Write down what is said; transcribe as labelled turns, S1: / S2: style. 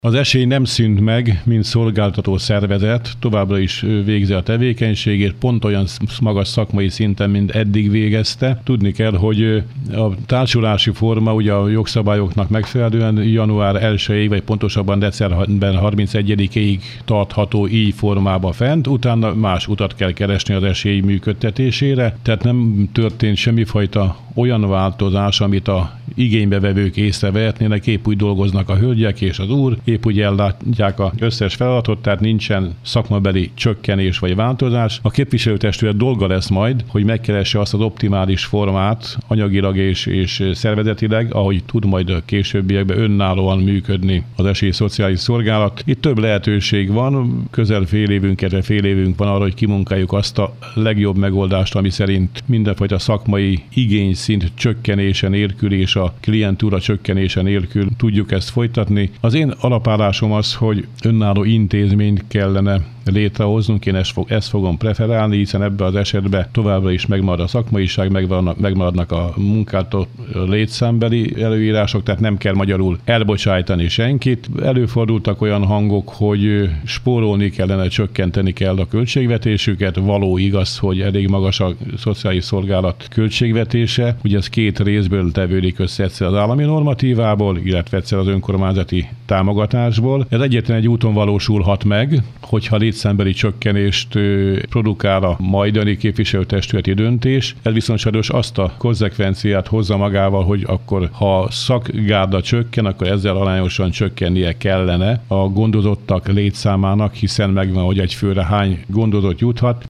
S1: Az esély nem szűnt meg, mint szolgáltató szervezet, továbbra is végzi a tevékenységét, pont olyan magas szakmai szinten, mint eddig végezte. Tudni kell, hogy a társulási forma ugye a jogszabályoknak megfelelően január 1-ig, vagy pontosabban december 31-ig tartható így formába fent, utána más utat kell keresni az esély működtetésére, tehát nem történt semmifajta olyan változás, amit a igénybevevők észrevehetnének, épp úgy dolgoznak a hölgyek és az úr, épp úgy ellátják az összes feladatot, tehát nincsen szakmabeli csökkenés vagy változás. A képviselőtestület dolga lesz majd, hogy megkeresse azt az optimális formát anyagilag és szervezetileg, ahogy tud majd a későbbiekben önállóan működni az esélyszociális szolgálat. Itt több lehetőség van, közel fél évünk van arra, hogy kimunkáljuk azt a legjobb megoldást, ami szerint mindenfajta szakmai igényszint csökkenése nélkül és a klientúra csökkenése nélkül tudjuk ezt folytatni. Az én alapállásom az, hogy önálló intézményt kellene létrehoznunk, én ezt fogom preferálni, hiszen ebben az esetben továbbra is megmarad a szakmaiság, megmaradnak a munkától létszámbeli előírások, tehát nem kell magyarul elbocsájtani senkit. Előfordultak olyan hangok, hogy spórolni kellene, csökkenteni kell a költségvetésüket. Való igaz, hogy elég magas a szociális szolgálat költségvetése. Ugye ez két részből tevődik össze, egyszer az állami normatívából, illetve egyszer az önkormányzati támogatásból. Ez egyetlen egy úton valósulhat meg, hogyha létszámbeli csökkenést produkál a majdani képviselőtestületi döntés. Ez viszont sajnos azt a konzekvenciát hozza magával, hogy akkor ha szakgárda csökken, akkor ezzel arányosan csökkennie kellene a gondozottak létszámának, hiszen megvan, hogy egy főre hány gondozott juthat.